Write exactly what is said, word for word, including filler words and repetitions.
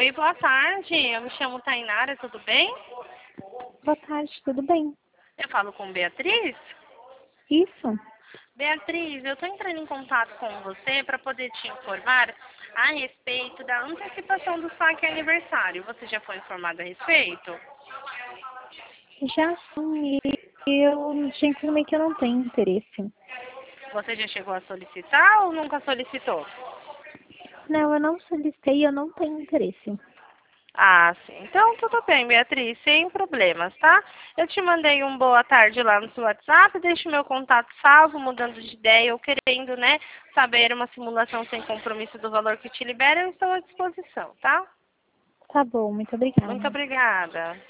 Oi, boa tarde. Eu me chamo Tainara, tudo bem? Boa tarde, tudo bem? Eu falo com Beatriz? Isso? Beatriz, eu estou entrando em contato com você para poder te informar a respeito da antecipação do saque aniversário. Você já foi informada a respeito? Já sim, e eu já informei que eu não tenho interesse. Você já chegou a solicitar ou nunca solicitou? Não, eu não solicitei, eu não tenho interesse. Ah, sim. Então, tudo bem, Beatriz, sem problemas, tá? Eu te mandei um boa tarde lá no seu WhatsApp, deixe meu contato salvo, mudando de ideia ou querendo, né, saber uma simulação sem compromisso do valor que te libera, eu estou à disposição, tá? Tá bom, muito Muito obrigada. obrigada.